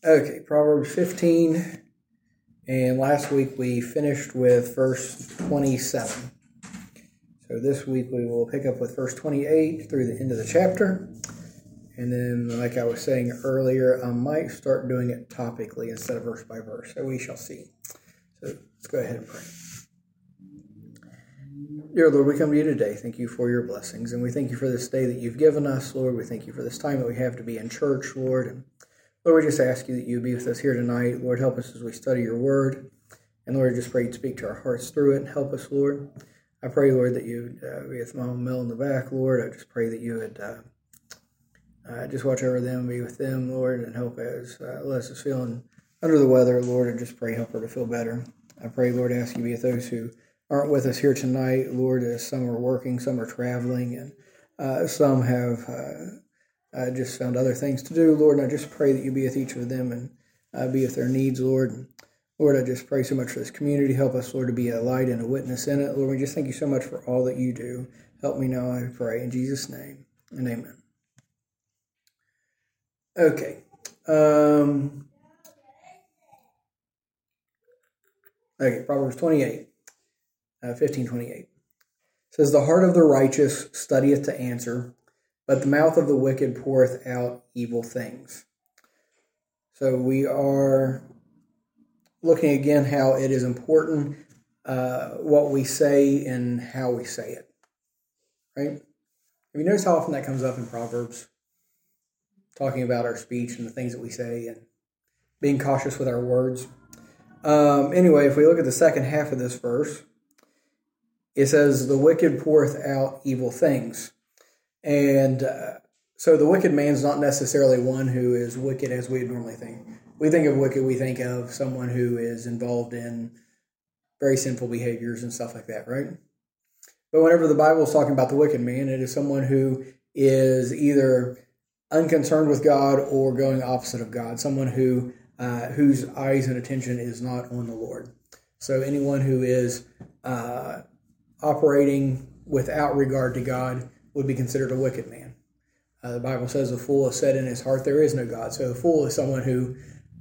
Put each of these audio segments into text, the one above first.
Okay, Proverbs 15, and last week we finished with verse 27. So this week we will pick up with verse 28 through the end of the chapter. And then, like I was saying earlier, I might start doing it topically instead of verse by verse. So we shall see. So let's go ahead and pray. Dear Lord, we come to you today. Thank you for your blessings. And we thank you for this day that you've given us, Lord. We thank you for this time that we have to be in church, Lord. And Lord, we just ask you that you be with us here tonight. Lord, help us as we study your word. And Lord, I just pray you'd speak to our hearts through it and help us, Lord. I pray, Lord, that you would be with Mom and Mel in the back, Lord. I just pray that you would just watch over them, be with them, Lord, and help as Les is feeling under the weather, Lord, and just pray help her to feel better. I pray, Lord, ask you to be with those who aren't with us here tonight, Lord, as some are working, some are traveling, and some have just found other things to do, Lord, and I just pray that you be with each of them and be with their needs, Lord. And Lord, I just pray so much for this community. Help us, Lord, to be a light and a witness in it. Lord, we just thank you so much for all that you do. Help me now, I pray, in Jesus' name, and amen. Okay. Proverbs 28, 15:28. Says, the heart of the righteous studieth to answer, but the mouth of the wicked poureth out evil things. So we are looking again how it is important what we say and how we say it. Right? Have you noticed how often that comes up in Proverbs? Talking about our speech and the things that we say and being cautious with our words. Anyway, if we look at the second half of this verse, it says, the wicked poureth out evil things. And so the wicked man is not necessarily one who is wicked as we would normally think. We think of wicked, we think of someone who is involved in very sinful behaviors and stuff like that, right? But whenever the Bible is talking about the wicked man, it is someone who is either unconcerned with God or going opposite of God, someone who whose eyes and attention is not on the Lord. So anyone who is operating without regard to God would be considered a wicked man. The Bible says the fool has said in his heart there is no God. So the fool is someone who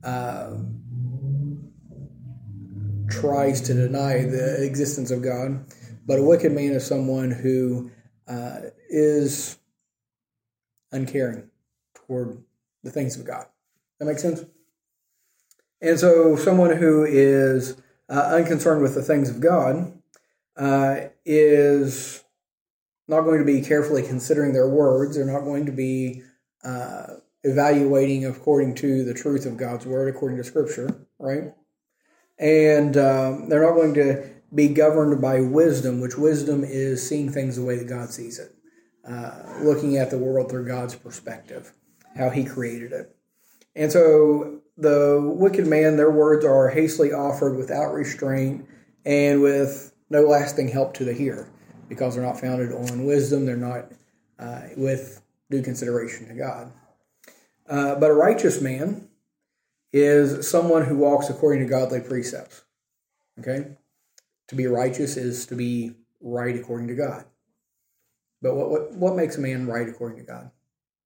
tries to deny the existence of God. But a wicked man is someone who is uncaring toward the things of God. That makes sense? And so someone who is unconcerned with the things of God is not going to be carefully considering their words. They're not going to be evaluating according to the truth of God's word, according to Scripture, right? And they're not going to be governed by wisdom, which wisdom is seeing things the way that God sees it, looking at the world through God's perspective, how he created it. And so the wicked man, their words are hastily offered without restraint and with no lasting help to the hearer, because they're not founded on wisdom. They're not with due consideration to God. But a righteous man is someone who walks according to godly precepts. Okay? To be righteous is to be right according to God. But what makes a man right according to God?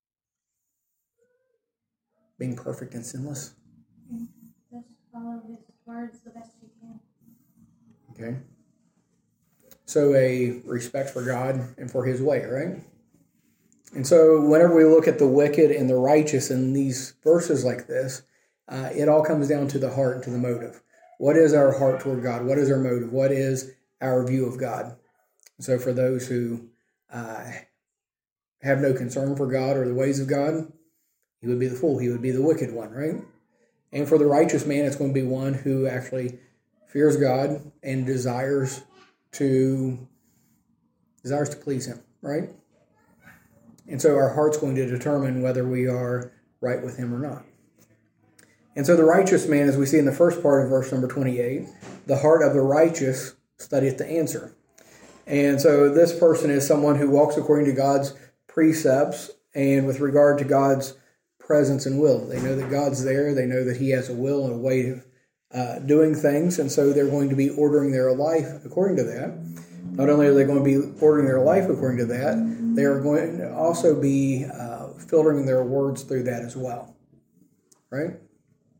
Being perfect and sinless. Just follow his words the best you can. Okay. So a respect for God and for his way, right? And so whenever we look at the wicked and the righteous in these verses like this, it all comes down to the heart and to the motive. What is our heart toward God? What is our motive? What is our view of God? And so for those who have no concern for God or the ways of God, he would be the fool. He would be the wicked one, right? And for the righteous man, it's going to be one who actually fears God and desires to please him, right? And so our heart's going to determine whether we are right with him or not. And so the righteous man, as we see in the first part of verse number 28, the heart of the righteous studieth to answer. And so this person is someone who walks according to God's precepts and with regard to God's presence and will. They know that God's there. They know that he has a will and a way of doing things. And so they're going to be ordering their life according to that. Not only are they going to be ordering their life according to that, they are going to also be filtering their words through that as well. Right?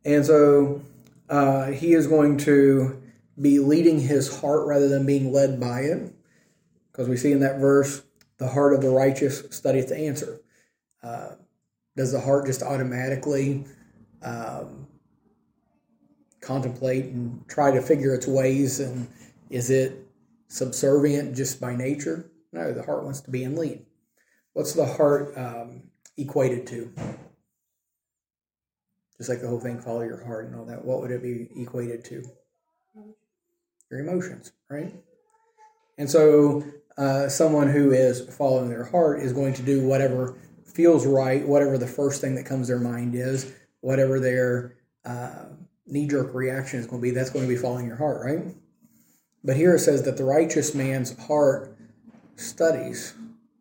And so he is going to be leading his heart rather than being led by it. Because we see in that verse, the heart of the righteous studieth to answer. Does the heart just automatically contemplate and try to figure its ways? And is it subservient just by nature? No, the heart wants to be in lead. What's the heart equated to? Just like the whole thing, follow your heart and all that. What would it be equated to? Your emotions, right? And so someone who is following their heart is going to do whatever feels right, whatever the first thing that comes to their mind is, whatever their knee-jerk reaction is going to be, that's going to be following your heart, right? But here it says that the righteous man's heart studies.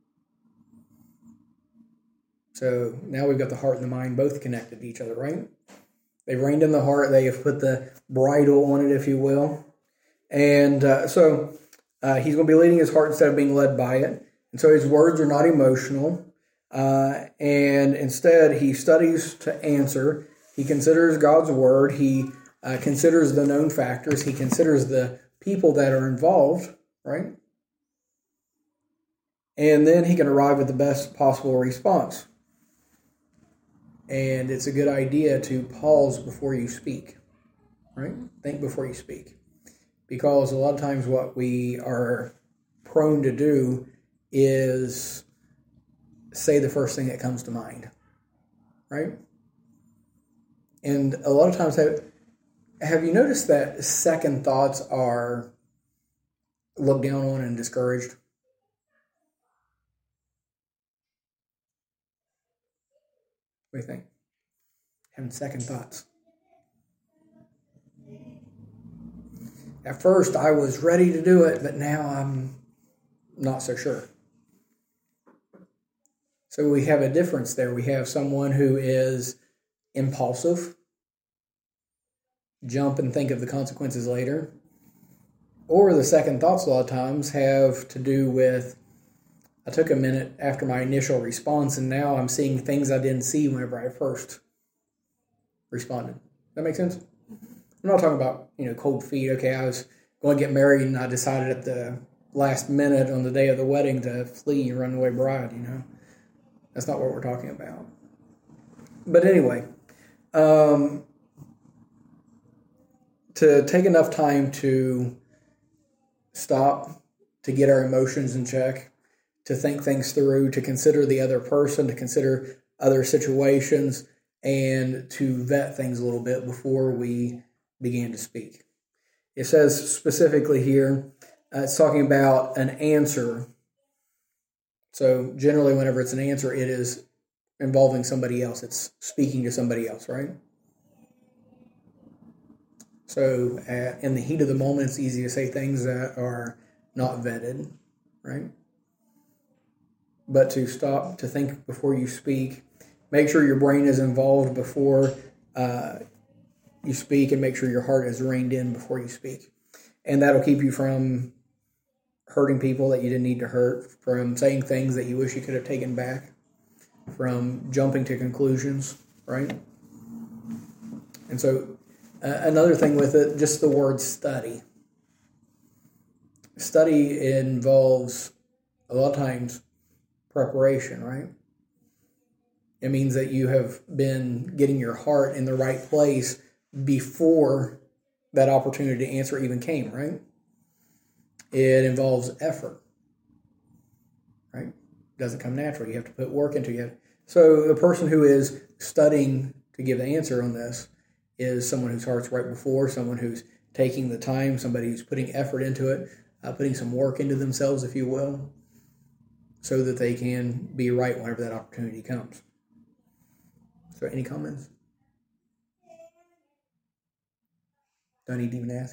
So now we've got the heart and the mind both connected to each other, right? They've reined in the heart. They have put the bridle on it, if you will. And so he's going to be leading his heart instead of being led by it. And so his words are not emotional. And instead, he studies to answer. He considers God's word. He considers the known factors. He considers the people that are involved, right? And then he can arrive at the best possible response. And it's a good idea to pause before you speak, right? Think before you speak. Because a lot of times what we are prone to do is say the first thing that comes to mind, right? And a lot of times, have you noticed that second thoughts are looked down on and discouraged? What do you think? Having second thoughts. At first, I was ready to do it, but now I'm not so sure. So we have a difference there. We have someone who is impulsive, jump and think of the consequences later. Or the second thoughts a lot of times have to do with, I took a minute after my initial response and now I'm seeing things I didn't see whenever I first responded. That make sense? I'm not talking about, cold feet. Okay, I was going to get married and I decided at the last minute on the day of the wedding to flee and run away bride, That's not what we're talking about. But anyway, to take enough time to stop, to get our emotions in check, to think things through, to consider the other person, to consider other situations, and to vet things a little bit before we begin to speak. It says specifically here, it's talking about an answer. So generally whenever it's an answer, it is involving somebody else. It's speaking to somebody else, right? So in the heat of the moment, it's easy to say things that are not vetted, right? But to stop, to think before you speak, make sure your brain is involved before you speak, and make sure your heart is reined in before you speak. And that'll keep you from hurting people that you didn't need to hurt, from saying things that you wish you could have taken back, from jumping to conclusions, right? And so another thing with it, just the word study. Study involves, a lot of times, preparation, right? It means that you have been getting your heart in the right place before that opportunity to answer even came, right? It involves effort, right? It doesn't come natural. You have to put work into it. So the person who is studying to give the answer on this is someone whose heart's right before, someone who's taking the time, somebody who's putting effort into it, putting some work into themselves, if you will, so that they can be right whenever that opportunity comes. So any comments? Do I need to even ask?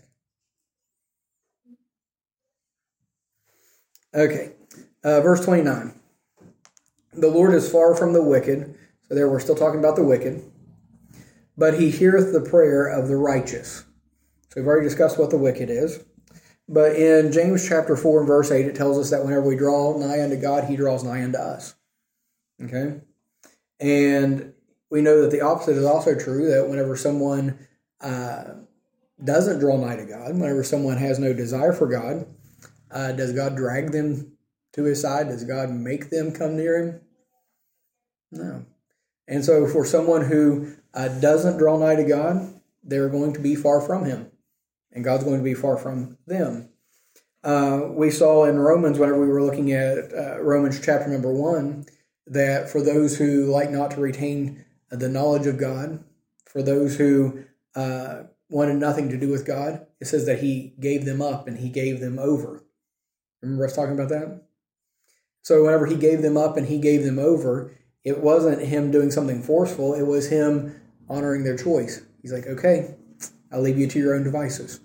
Okay. Verse 29. The Lord is far from the wicked. So there we're still talking about the wicked. But he heareth the prayer of the righteous. So we've already discussed what the wicked is. But in James chapter 4 and verse 8, it tells us that whenever we draw nigh unto God, he draws nigh unto us. Okay? And we know that the opposite is also true, that whenever someone doesn't draw nigh to God, whenever someone has no desire for God, does God drag them to his side? Does God make them come near him? No. And so for someone who doesn't draw nigh to God, they're going to be far from him, and God's going to be far from them. We saw in Romans, whenever we were looking at Romans chapter number 1, that for those who like not to retain the knowledge of God, for those who wanted nothing to do with God, it says that he gave them up and he gave them over. Remember us talking about that? So whenever he gave them up and he gave them over, it wasn't him doing something forceful. It was him honoring their choice. He's like, okay, I'll leave you to your own devices.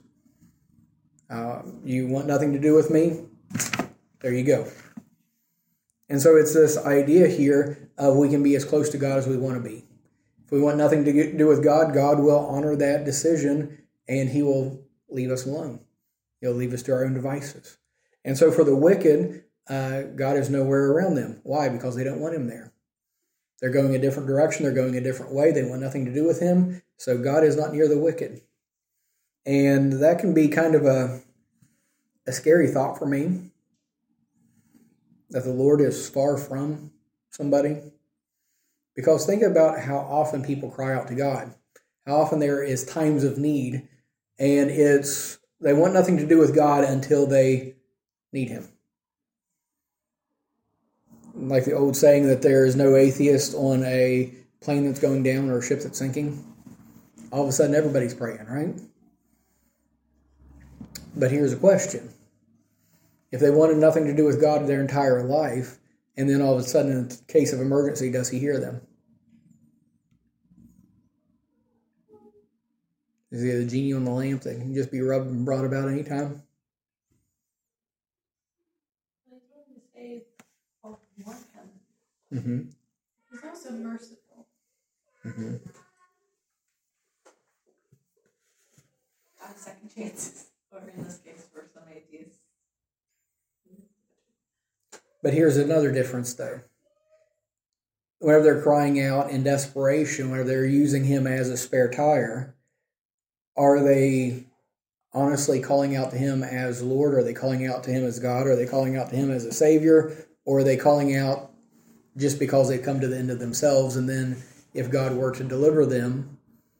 You want nothing to do with me? There you go. And so it's this idea here of we can be as close to God as we want to be. If we want nothing to do with God, God will honor that decision and he will leave us alone. He'll leave us to our own devices. And so for the wicked, God is nowhere around them. Why? Because they don't want him there. They're going a different direction. They're going a different way. They want nothing to do with him. So God is not near the wicked. And that can be kind of a scary thought for me, that the Lord is far from somebody. Because think about how often people cry out to God. How often there is times of need, and they want nothing to do with God until they need him. Like the old saying that there is no atheist on a plane that's going down or a ship that's sinking. All of a sudden, everybody's praying, right? But here's a question. If they wanted nothing to do with God their entire life, and then all of a sudden, in case of emergency, does he hear them? Is he the genie on the lamp that can just be rubbed and brought about any time? Mm-hmm. He's also merciful. Mm-hmm. Second chances, or in this case, for some atheists. But here's another difference, though. Whenever they're crying out in desperation, whenever they're using him as a spare tire, are they honestly calling out to him as Lord? Are they calling out to him as God? Are they calling out to him as a Savior? Or are they calling out just because they've come to the end of themselves, and then if God were to deliver them,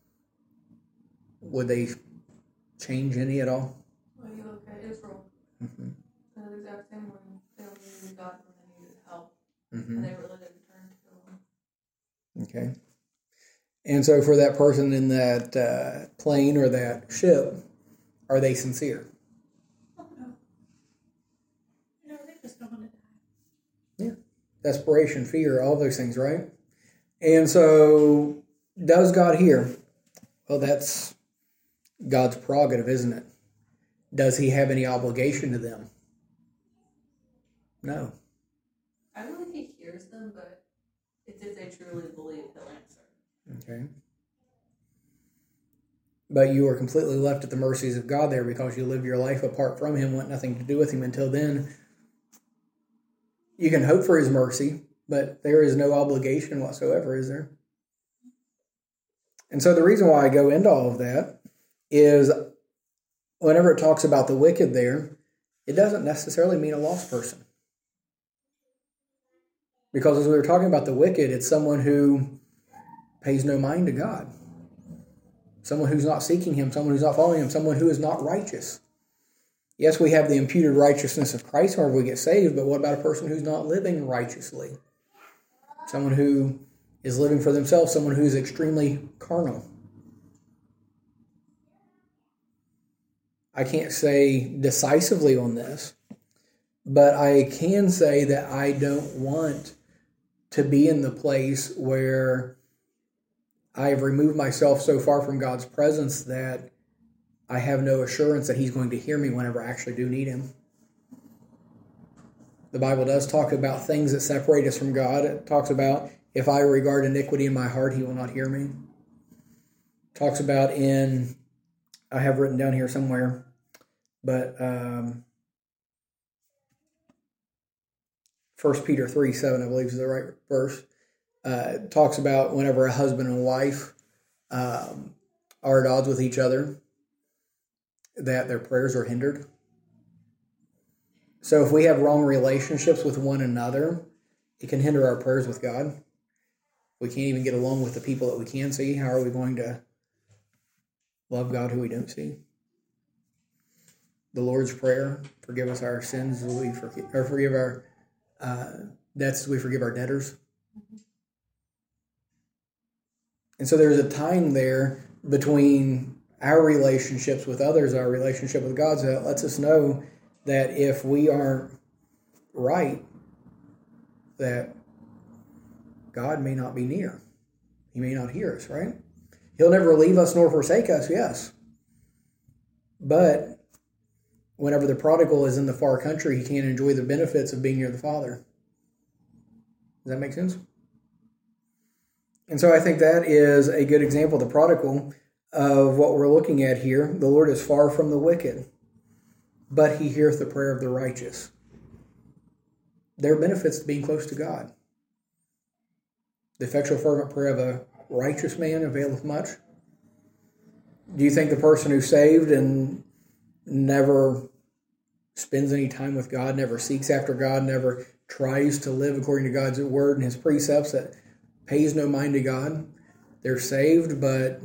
would they change any at all? Well, you look at Israel. Mm-hmm. The exact same one. They only needed God when they needed help. Mm-hmm. And they really didn't turn to him. Okay. And so for that person in that plane or that ship, are they sincere? Oh, no. No, they just don't want to die. Yeah. Desperation, fear, all those things, right? And so, does God hear? Well, that's God's prerogative, isn't it? Does he have any obligation to them? No. I believe he hears them, but if they truly believe, he'll answer. Okay. But you are completely left at the mercies of God there because you live your life apart from him, want nothing to do with him until then. You can hope for his mercy, but there is no obligation whatsoever, is there? And so the reason why I go into all of that is whenever it talks about the wicked there, it doesn't necessarily mean a lost person. Because as we were talking about the wicked, it's someone who pays no mind to God. Someone who's not seeking him, someone who's not following him, someone who is not righteous. Yes, we have the imputed righteousness of Christ whenever we get saved, but what about a person who's not living righteously? Someone who is living for themselves, someone who's extremely carnal. I can't say decisively on this, but I can say that I don't want to be in the place where I have removed myself so far from God's presence that I have no assurance that he's going to hear me whenever I actually do need him. The Bible does talk about things that separate us from God. It talks about, if I regard iniquity in my heart, he will not hear me. It talks about I have written down here somewhere, but 1 Peter 3:7, I believe, is the right verse. talks about whenever a husband and wife are at odds with each other, that their prayers are hindered. So if we have wrong relationships with one another, it can hinder our prayers with God. We can't even get along with the people that we can see. How are we going to love God who we don't see? The Lord's Prayer, forgive us our sins as we forgive our debts as we forgive our debtors. And so there's a time there between our relationships with others, our relationship with God, so that lets us know that if we aren't right, that God may not be near. He may not hear us, right? He'll never leave us nor forsake us, yes. But whenever the prodigal is in the far country, he can't enjoy the benefits of being near the Father. Does that make sense? And so I think that is a good example, the prodigal, of what we're looking at here. The Lord is far from the wicked, but he heareth the prayer of the righteous. There are benefits to being close to God. The effectual fervent prayer of a righteous man availeth much. Do you think the person who's saved and never spends any time with God, never seeks after God, never tries to live according to God's word and his precepts, that pays no mind to God, they're saved, but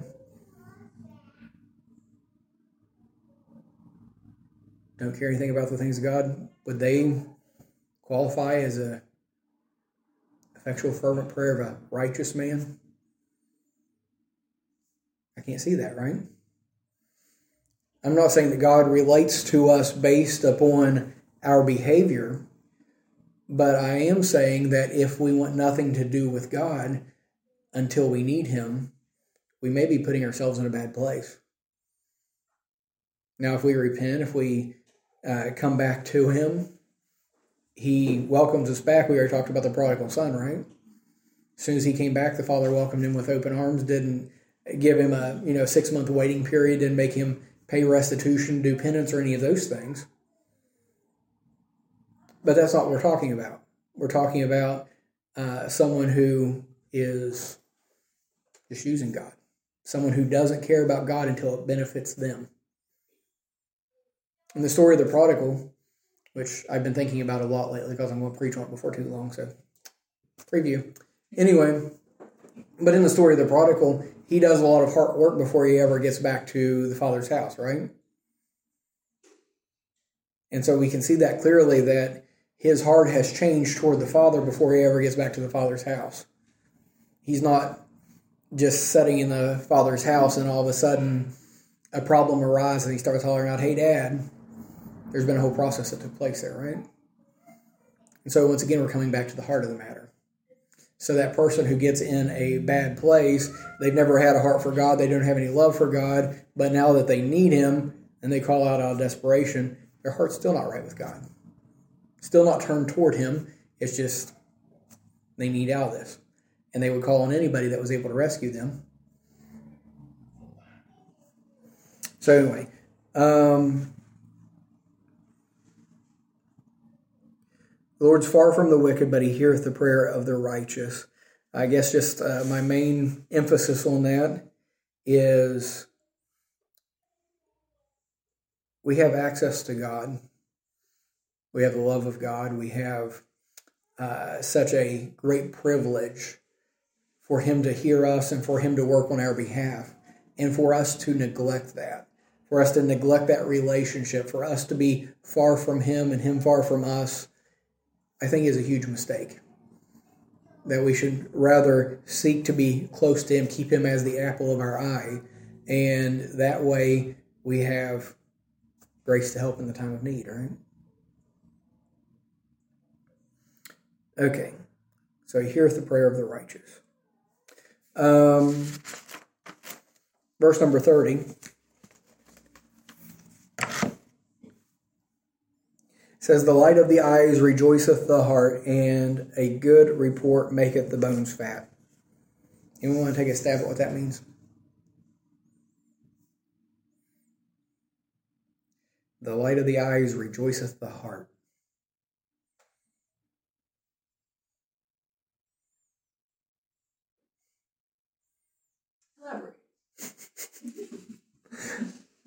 don't care anything about the things of God, would they qualify as a effectual fervent prayer of a righteous man? I can't see that, right? I'm not saying that God relates to us based upon our behavior, but I am saying that if we want nothing to do with God until we need him, we may be putting ourselves in a bad place. Now, if we repent, if we come back to him, he welcomes us back. We already talked about the prodigal son, right? As soon as he came back, the father welcomed him with open arms, didn't give him a 6-month waiting period, didn't make him pay restitution, do penance, or any of those things. But that's not what we're talking about. We're talking about someone who is just using God. Someone who doesn't care about God until it benefits them. In the story of the prodigal, which I've been thinking about a lot lately because I'm going to preach on it before too long, so preview. Anyway, but in the story of the prodigal, he does a lot of hard work before he ever gets back to the father's house, right? And so we can see that clearly, that his heart has changed toward the father before he ever gets back to the father's house. He's not just sitting in the father's house and all of a sudden a problem arises and he starts hollering out, "Hey, Dad." There's been a whole process that took place there, right? And so once again, we're coming back to the heart of the matter. So that person who gets in a bad place, they've never had a heart for God, they don't have any love for God, but now that they need him and they call out of desperation, their heart's still not right with God. Still not turned toward him. It's just they need out of this. And they would call on anybody that was able to rescue them. So anyway, the Lord's far from the wicked, but he heareth the prayer of the righteous. I guess just my main emphasis on that is we have access to God. We have the love of God. We have such a great privilege for him to hear us and for him to work on our behalf, and for us to neglect that, for us to neglect that relationship, for us to be far from him and him far from us, I think is a huge mistake. That we should rather seek to be close to him, keep him as the apple of our eye, and that way we have grace to help in the time of need, right? Okay, so here's the prayer of the righteous. Verse number 30 says, "The light of the eyes rejoiceth the heart, and a good report maketh the bones fat." Anyone want to take a stab at what that means? The light of the eyes rejoiceth the heart.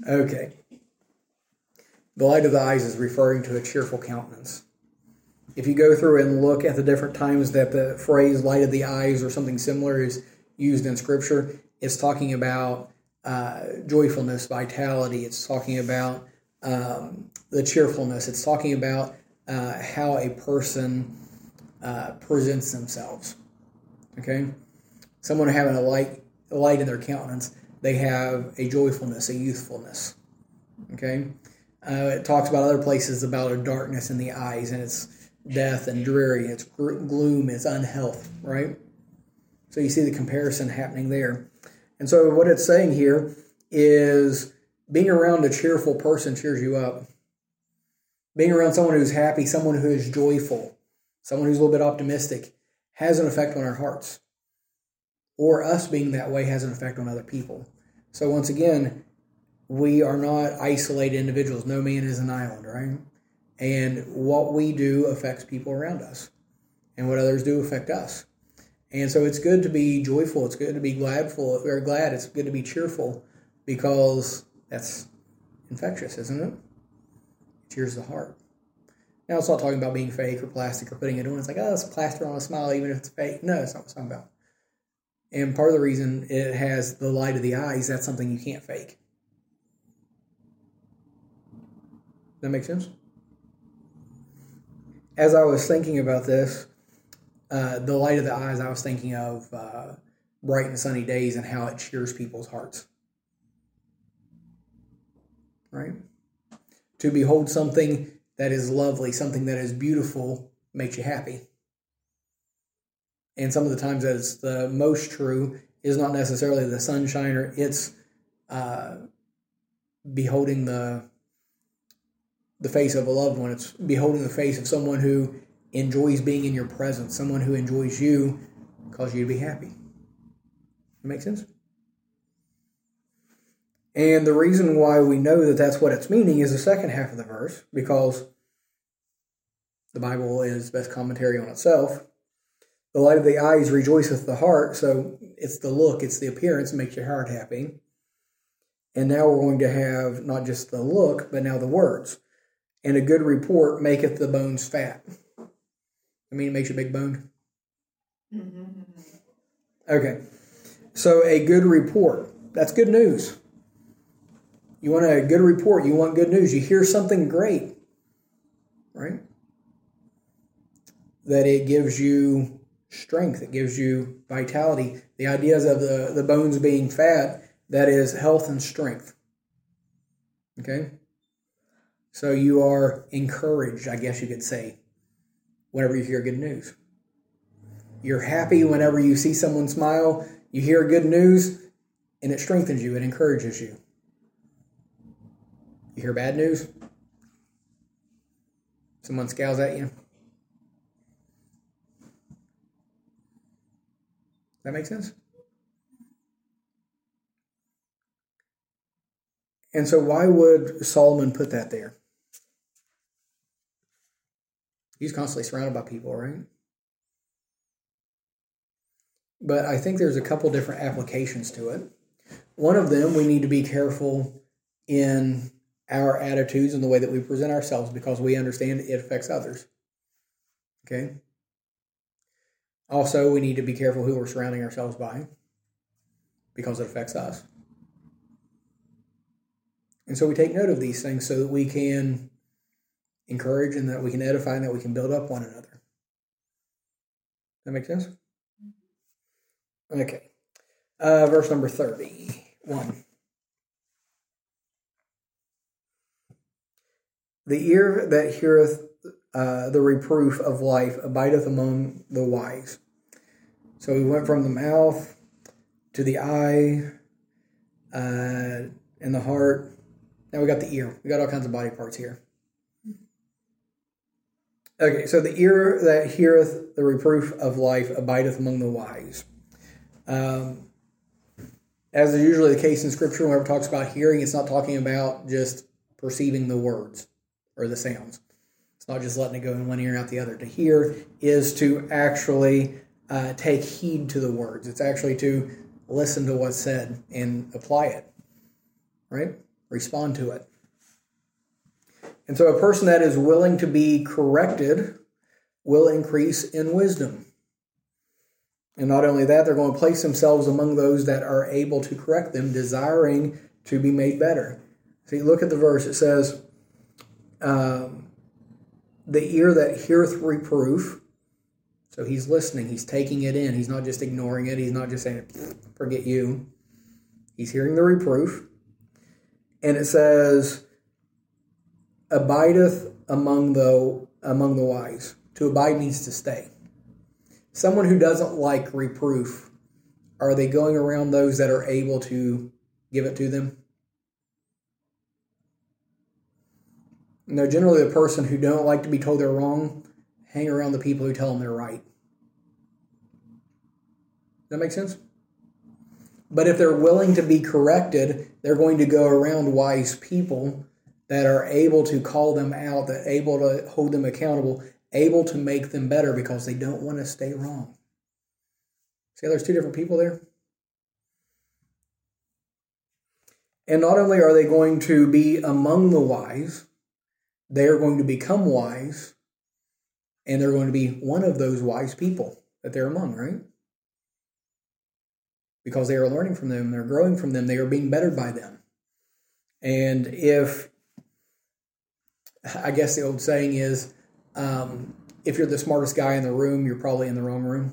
Okay. The light of the eyes is referring to a cheerful countenance. If you go through and look at the different times that the phrase light of the eyes or something similar is used in Scripture, it's talking about joyfulness, vitality. It's talking about the cheerfulness. It's talking about how a person presents themselves. Okay? Someone having a light in their countenance, they have a joyfulness, a youthfulness. Okay? It talks about other places about a darkness in the eyes, and it's death and dreary, it's gloom, it's unhealth, right? So you see the comparison happening there. And so what it's saying here is being around a cheerful person cheers you up. Being around someone who's happy, someone who is joyful, someone who's a little bit optimistic, has an effect on our hearts. Or us being that way has an effect on other people. So once again, we are not isolated individuals. No man is an island, right? And what we do affects people around us. And what others do affect us. And so it's good to be joyful. It's good to be glad. It's good to be cheerful, because that's infectious, isn't it? It cheers the heart. Now, it's not talking about being fake or plastic or putting it on. It's like, oh, it's a plaster on a smile even if it's fake. No, that's not what it's talking about. And part of the reason it has the light of the eyes, that's something you can't fake. That make sense? As I was thinking about this, the light of the eyes, I was thinking of bright and sunny days and how it cheers people's hearts. Right? To behold something that is lovely, something that is beautiful, makes you happy. And some of the times that it's the most true is not necessarily the sunshine, it's beholding the face of a loved one. It's beholding the face of someone who enjoys being in your presence, someone who enjoys you, cause you to be happy. That make sense? And the reason why we know that that's what it's meaning is the second half of the verse, because the Bible is the best commentary on itself. The light of the eyes rejoiceth the heart, so it's the look, it's the appearance that makes your heart happy. And now we're going to have not just the look, but now the words. And a good report maketh the bones fat. I mean, it makes you big boned. Mm-hmm. Okay. So a good report, that's good news. You want a good report, you want good news. You hear something great, right? That it gives you strength, it gives you vitality. The ideas of the bones being fat, that is health and strength. Okay? So you are encouraged, I guess you could say, whenever you hear good news. You're happy whenever you see someone smile, you hear good news, and it strengthens you, it encourages you. You hear bad news? Someone scowls at you? That make sense? And so why would Solomon put that there? He's constantly surrounded by people, right? But I think there's a couple different applications to it. One of them, we need to be careful in our attitudes and the way that we present ourselves, because we understand it affects others. Okay? Also, we need to be careful who we're surrounding ourselves by, because it affects us. And so we take note of these things so that we can encourage and that we can edify and that we can build up one another. That make sense? Okay. Verse number 31. The ear that heareth the reproof of life abideth among the wise. So we went from the mouth to the eye and the heart. Now we got the ear. We got all kinds of body parts here. Okay, so the ear that heareth the reproof of life abideth among the wise. As is usually the case in Scripture, whenever it talks about hearing, it's not talking about just perceiving the words or the sounds. It's not just letting it go in one ear and out the other. To hear is to actually take heed to the words. It's actually to listen to what's said and apply it. Right? respond to it. And so a person that is willing to be corrected will increase in wisdom. And not only that, they're going to place themselves among those that are able to correct them, desiring to be made better. See, look at the verse. It says, the ear that heareth reproof. So he's listening. He's taking it in. He's not just ignoring it. He's not just saying, forget you. He's hearing the reproof. And it says, abideth among the wise. To abide means to stay. Someone who doesn't like reproof, are they going around those that are able to give it to them? No, generally the person who don't like to be told they're wrong, hang around the people who tell them they're right. Does that make sense? But if they're willing to be corrected, they're going to go around wise people that are able to call them out, that are able to hold them accountable, able to make them better because they don't want to stay wrong. See how there's two different people there? And not only are they going to be among the wise, they are going to become wise, and they're going to be one of those wise people that they're among, right? Because they are learning from them, they're growing from them, they are being bettered by them. And I guess the old saying is, if you're the smartest guy in the room, you're probably in the wrong room.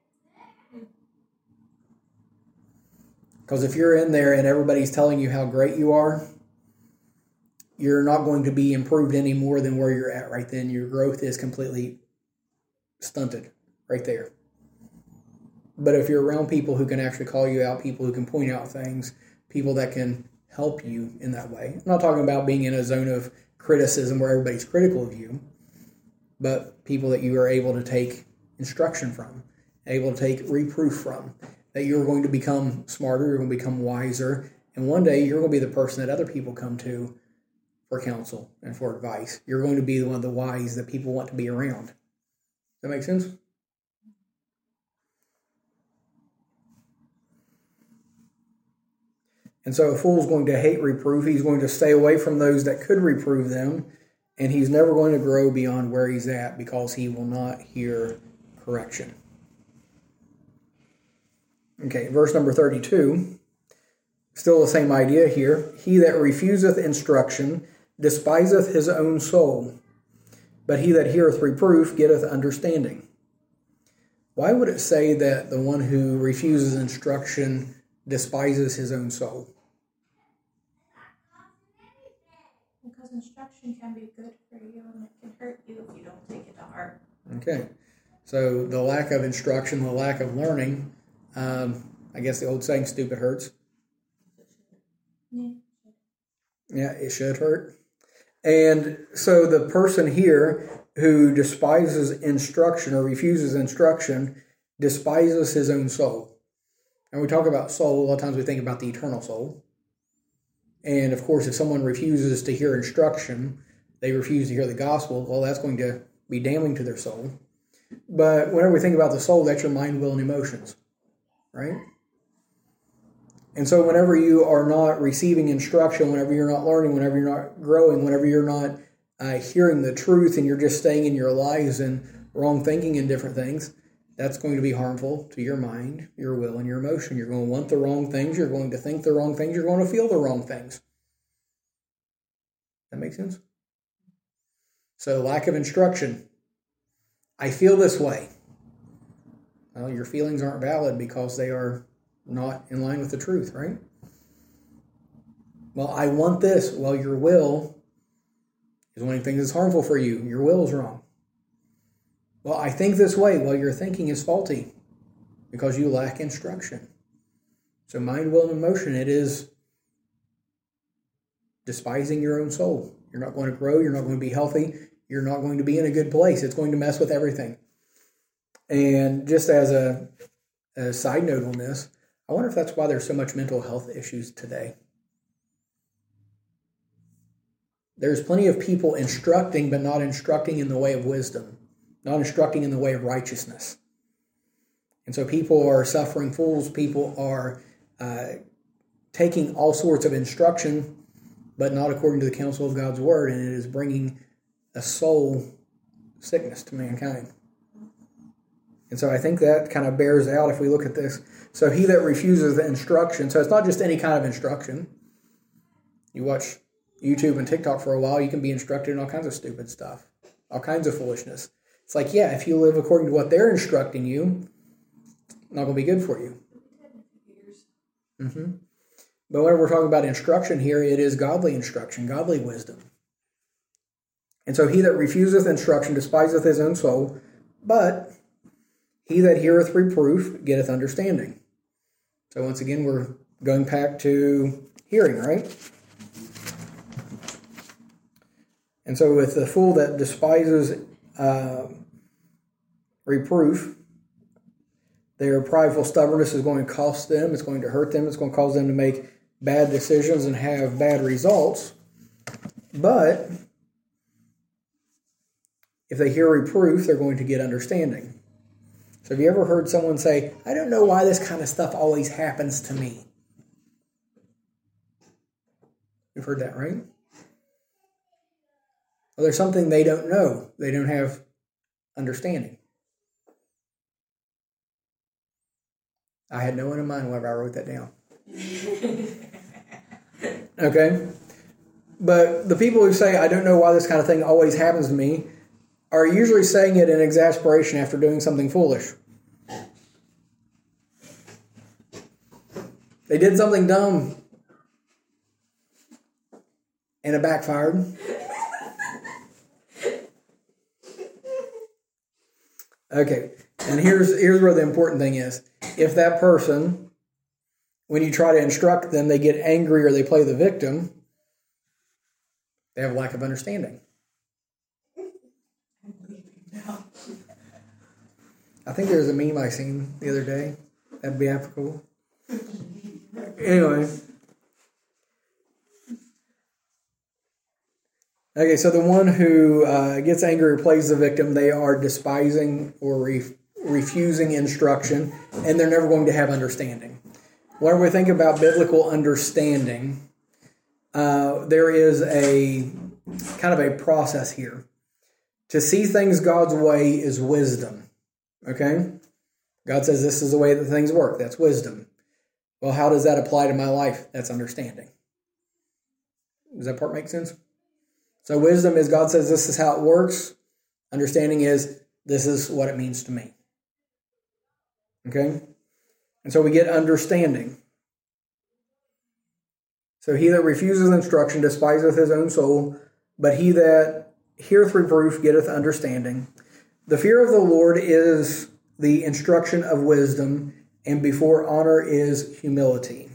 Because if you're in there and everybody's telling you how great you are, you're not going to be improved any more than where you're at right then. Your growth is completely stunted right there. But if you're around people who can actually call you out, people who can point out things, people that can help you in that way. I'm not talking about being in a zone of criticism where everybody's critical of you, but people that you are able to take instruction from, able to take reproof from, that you're going to become smarter, you're going to become wiser, and one day you're going to be the person that other people come to for counsel and for advice. You're going to be one of the wise that people want to be around. Does that make sense? And so a fool is going to hate reproof. He's going to stay away from those that could reprove them, and he's never going to grow beyond where he's at because he will not hear correction. Okay, verse number 32. Still the same idea here. He that refuseth instruction despiseth his own soul, but he that heareth reproof getteth understanding. Why would it say that the one who refuses instruction despises his own soul? Because instruction can be good for you and it can hurt you if you don't take it to heart. Okay, so the lack of instruction, the lack of learning, I guess the old saying, stupid hurts. Yeah, it should hurt. And so the person here who despises instruction or refuses instruction despises his own soul. And we talk about soul, a lot of times we think about the eternal soul. And of course, if someone refuses to hear instruction, they refuse to hear the gospel, well, that's going to be damning to their soul. But whenever we think about the soul, that's your mind, will, and emotions, right? And so whenever you are not receiving instruction, whenever you're not learning, whenever you're not growing, whenever you're not hearing the truth and you're just staying in your lies and wrong thinking and different things, that's going to be harmful to your mind, your will, and your emotion. You're going to want the wrong things. You're going to think the wrong things. You're going to feel the wrong things. That makes sense? So lack of instruction. I feel this way. Well, your feelings aren't valid because they are not in line with the truth, right? Well, I want this. Well, your will is wanting things that's harmful for you. Your will is wrong. Well, I think this way. Well, your thinking is faulty because you lack instruction. So mind, will, and emotion, it is despising your own soul. You're not going to grow. You're not going to be healthy. You're not going to be in a good place. It's going to mess with everything. And just as a side note on this, I wonder if that's why there's so much mental health issues today. There's plenty of people instructing, but not instructing in the way of wisdom, not instructing in the way of righteousness. And so people are suffering fools. People are taking all sorts of instruction but not according to the counsel of God's word, and it is bringing a soul sickness to mankind. And so I think that kind of bears out if we look at this. So he that refuses the instruction, so it's not just any kind of instruction. You watch YouTube and TikTok for a while, you can be instructed in all kinds of stupid stuff, all kinds of foolishness. It's like, yeah, if you live according to what they're instructing you, it's not going to be good for you. Mm-hmm. But when we're talking about instruction here, it is godly instruction, godly wisdom. And so he that refuseth instruction despiseth his own soul, but he that heareth reproof getteth understanding. So once again, we're going back to hearing, right? And so with the fool that despises reproof, their prideful stubbornness is going to cost them, it's going to hurt them, it's going to cause them to make bad decisions and have bad results. But if they hear reproof, they're going to get understanding. So have you ever heard someone say, I don't know why this kind of stuff always happens to me? You've heard that, right? Well, there's something they don't know. They don't have understanding. I had no one in mind whenever I wrote that down. Okay? But the people who say, I don't know why this kind of thing always happens to me, are usually saying it in exasperation after doing something foolish. They did something dumb and it backfired. Okay, and here's where the important thing is. If that person, when you try to instruct them, they get angry or they play the victim, they have a lack of understanding. I think there's a meme I seen the other day. That'd be applicable. Anyway. Okay, so the one who gets angry or plays the victim, they are despising or refusing instruction, and they're never going to have understanding. When we think about biblical understanding, there is a kind of a process here. To see things God's way is wisdom. Okay? God says this is the way that things work. That's wisdom. Well, how does that apply to my life? That's understanding. Does that part make sense? So wisdom is God says this is how it works. Understanding is this is what it means to me. Okay? And so we get understanding. So he that refuses instruction despiseth his own soul, but he that heareth reproof getteth understanding. The fear of the Lord is the instruction of wisdom, and before honor is humility.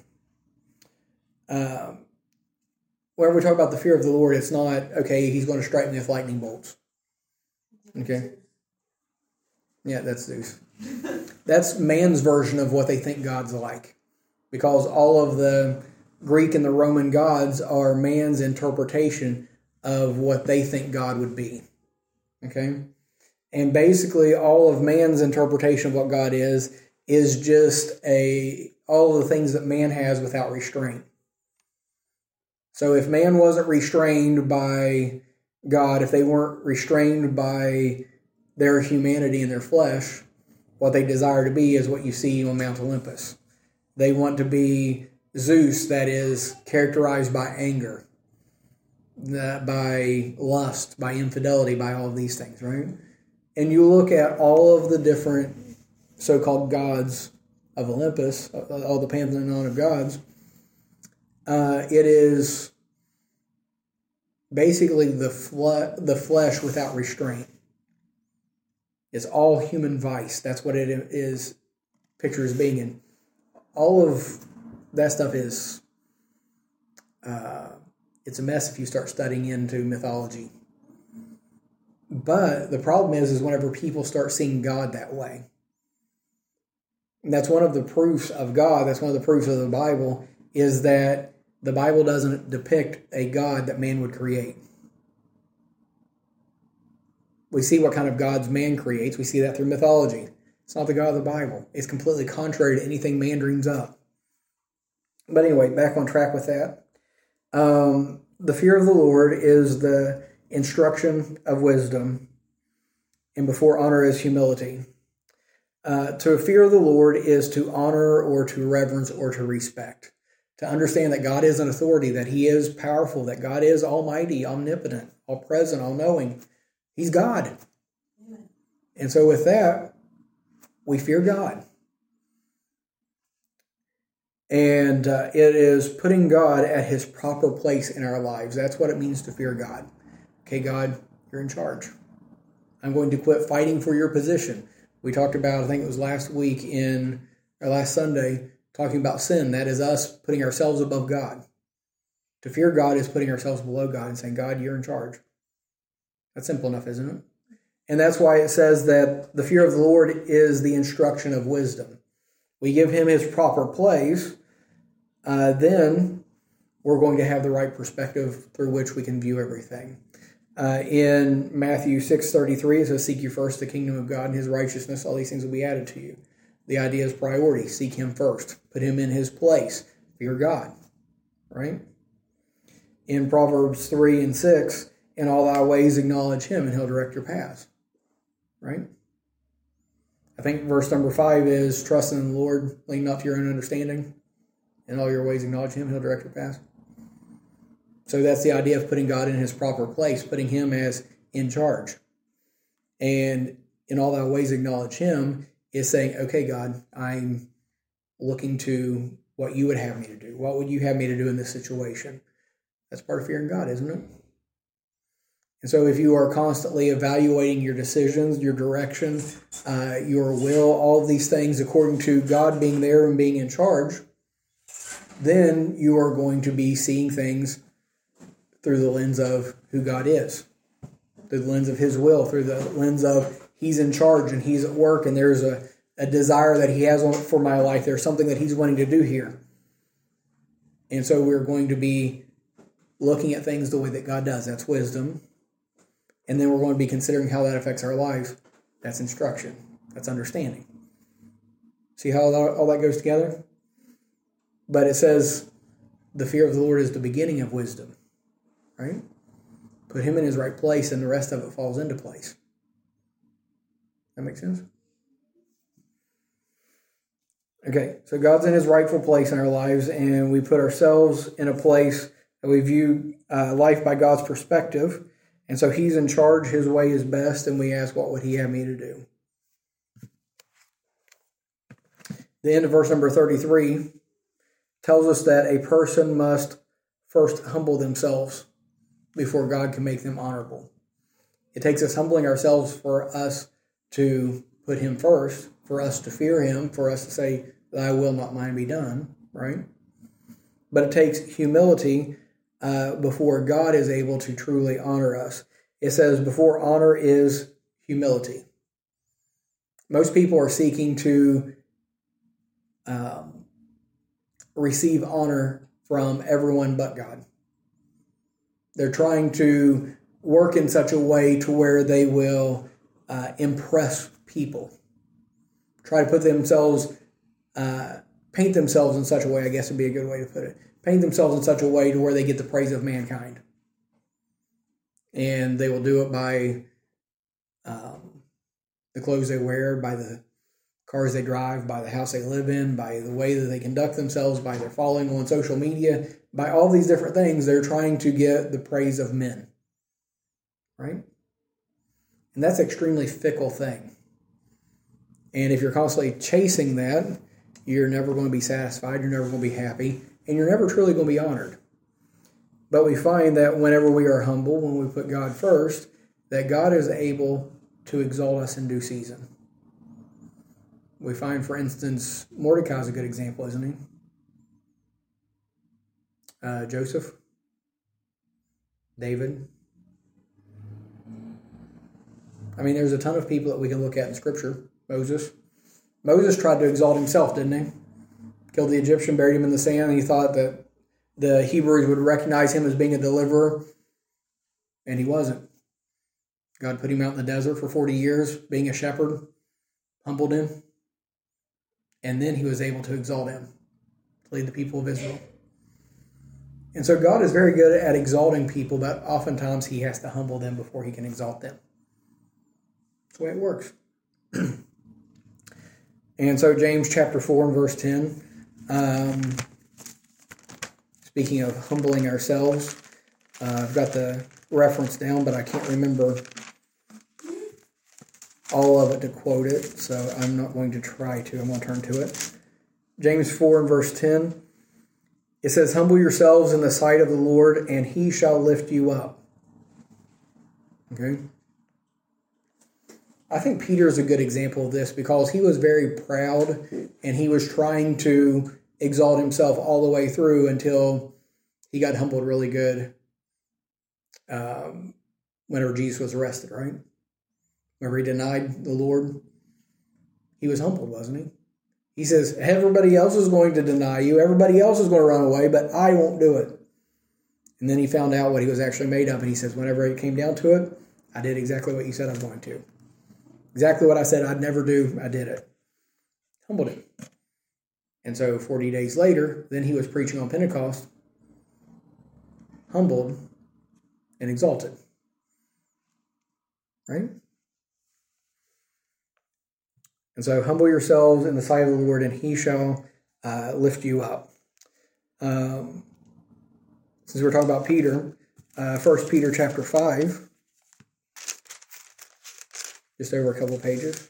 Whenever we talk about the fear of the Lord, it's not, okay, he's going to strike me with lightning bolts. Okay? Yeah, that's Zeus. That's man's version of what they think God's like. Because all of the Greek and the Roman gods are man's interpretation of what they think God would be. Okay? And basically all of man's interpretation of what God is just all of the things that man has without restraint. So if man wasn't restrained by God, if they weren't restrained by their humanity and their flesh, what they desire to be is what you see on Mount Olympus. They want to be Zeus, that is characterized by anger, by lust, by infidelity, by all of these things, right? And you look at all of the different so-called gods of Olympus, all the pantheon of gods, it is basically the flesh without restraint. It's all human vice. That's what it is pictured as being. And all of that stuff is, it's a mess if you start studying into mythology. But the problem is whenever people start seeing God that way. And that's one of the proofs of God, that's one of the proofs of the Bible, is that the Bible doesn't depict a God that man would create. We see what kind of gods man creates. We see that through mythology. It's not the God of the Bible. It's completely contrary to anything man dreams up. But anyway, back on track with that. the fear of the Lord is the instruction of wisdom, and before honor is humility. To fear the Lord is to honor or to reverence or to respect. To understand that God is an authority, that He is powerful, that God is almighty, omnipotent, all-present, all-knowing. He's God. Amen. And so with that, we fear God. And it is putting God at His proper place in our lives. That's what it means to fear God. Okay, God, you're in charge. I'm going to quit fighting for your position. We talked about, I think it was last Sunday, talking about sin. That is us putting ourselves above God. To fear God is putting ourselves below God and saying, God, you're in charge. That's simple enough, isn't it? And that's why it says that the fear of the Lord is the instruction of wisdom. We give Him His proper place, then we're going to have the right perspective through which we can view everything. In Matthew 6:33, it says, seek you first the kingdom of God and His righteousness, all these things will be added to you. The idea is priority. Seek Him first. Put Him in His place. Fear God. Right? In Proverbs 3:6, in all thy ways acknowledge Him and He'll direct your paths. Right? I think verse number 5 is, trust in the Lord, lean not to your own understanding. In all your ways acknowledge Him, He'll direct your paths. So that's the idea of putting God in His proper place, putting Him as in charge. And in all thy ways acknowledge Him is saying, okay, God, I'm looking to what you would have me to do. What would you have me to do in this situation? That's part of fearing God, isn't it? And so if you are constantly evaluating your decisions, your direction, your will, all of these things according to God being there and being in charge, then you are going to be seeing things through the lens of who God is, through the lens of His will, through the lens of He's in charge and He's at work and there's a desire that He has for my life. There's something that He's wanting to do here. And so we're going to be looking at things the way that God does. That's wisdom. And then we're going to be considering how that affects our life. That's instruction. That's understanding. See how all that goes together? But it says the fear of the Lord is the beginning of wisdom. Right? Put Him in His right place and the rest of it falls into place. That makes sense? Okay, so God's in His rightful place in our lives, and we put ourselves in a place that we view life by God's perspective. And so He's in charge, His way is best, and we ask, what would He have me to do? The end of verse number 33 tells us that a person must first humble themselves before God can make them honorable. It takes us humbling ourselves for us to put Him first, for us to fear Him, for us to say, thy will, not mine, be done, right? But it takes humility before God is able to truly honor us. It says before honor is humility. Most people are seeking to receive honor from everyone but God. They're trying to work in such a way to where they will impress people. Try to put themselves, paint themselves in such a way, I guess would be a good way to put it. Paint themselves in such a way to where they get the praise of mankind. And they will do it by the clothes they wear, by the cars they drive, by the house they live in, by the way that they conduct themselves, by their following on social media, by all these different things. They're trying to get the praise of men. Right? And that's an extremely fickle thing. And if you're constantly chasing that, you're never going to be satisfied, you're never going to be happy, and you're never truly going to be honored. But we find that whenever we are humble, when we put God first, that God is able to exalt us in due season. We find, for instance, Mordecai is a good example, isn't he? Joseph, David. I mean, there's a ton of people that we can look at in Scripture. Moses tried to exalt himself, didn't he? Killed the Egyptian, buried him in the sand, and he thought that the Hebrews would recognize him as being a deliverer, and he wasn't. God put him out in the desert for 40 years, being a shepherd, humbled him, and then he was able to exalt him, to lead the people of Israel. And so God is very good at exalting people, but oftentimes he has to humble them before he can exalt them. That's the way it works. And so James chapter 4 and verse 10, speaking of humbling ourselves, I've got the reference down, but I can't remember all of it to quote it, so I'm not going to try to. I'm going to turn to it. James 4 and verse 10, it says, "Humble yourselves in the sight of the Lord, and he shall lift you up." Okay? I think Peter is a good example of this because he was very proud and he was trying to exalt himself all the way through until he got humbled really good whenever Jesus was arrested, right? Whenever he denied the Lord, he was humbled, wasn't he? He says, everybody else is going to deny you, everybody else is going to run away, but I won't do it. And then he found out what he was actually made of, and he says, whenever it came down to it, I did exactly what you said I was going to. Exactly what I said I'd never do, I did it. Humbled him. And so 40 days later, then he was preaching on Pentecost, humbled and exalted. Right? And so humble yourselves in the sight of the Lord, and he shall lift you up. Since we're talking about Peter, 1 Peter chapter 5, just over a couple of pages.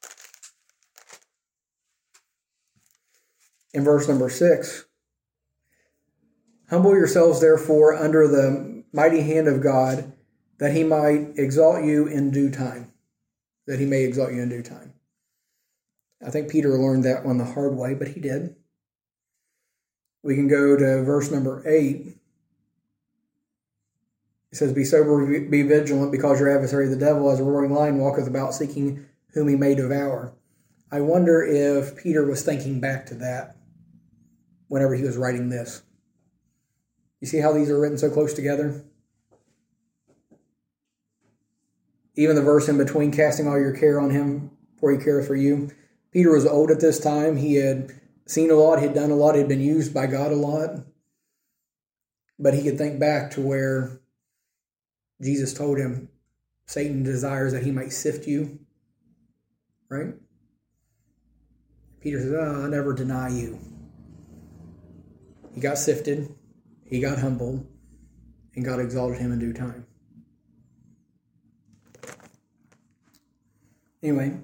In verse number 6, "Humble yourselves, therefore, under the mighty hand of God, that he might exalt you in due time." That he may exalt you in due time. I think Peter learned that one the hard way, but he did. We can go to verse number 8. It says, "Be sober, be vigilant, because your adversary the devil, as a roaring lion, walketh about seeking whom he may devour." I wonder if Peter was thinking back to that whenever he was writing this. You see how these are written so close together? Even the verse in between, "Casting all your care on him, for he careth for you." Peter was old at this time. He had seen a lot, he had done a lot, he had been used by God a lot. But he could think back to where Jesus told him, Satan desires that he might sift you. Right? Peter says, I'll never deny you. He got sifted, he got humbled, and God exalted him in due time. Anyway,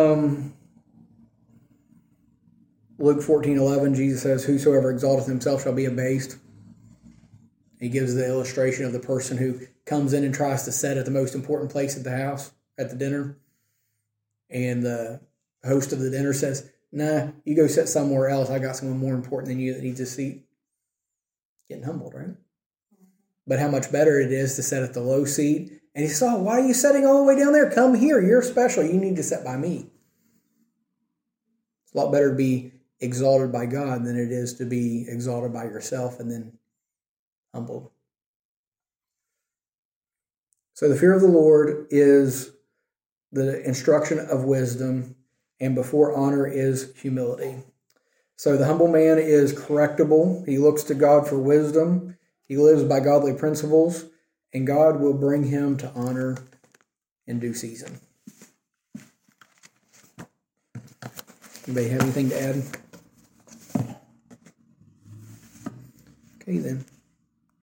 Luke 14:11, Jesus says, "Whosoever exalteth himself shall be abased." He gives the illustration of the person who comes in and tries to sit at the most important place at the house, at the dinner. And the host of the dinner says, "Nah, you go sit somewhere else. I got someone more important than you that needs a seat." Getting humbled, right? But how much better it is to sit at the low seat. And he says, "Oh, why are you sitting all the way down there? Come here. You're special. You need to sit by me." It's a lot better to be exalted by God than it is to be exalted by yourself and then humbled. So the fear of the Lord is the instruction of wisdom, and before honor is humility. So the humble man is correctable. He looks to God for wisdom. He lives by godly principles, and God will bring him to honor in due season. Anybody have anything to add? Okay, then.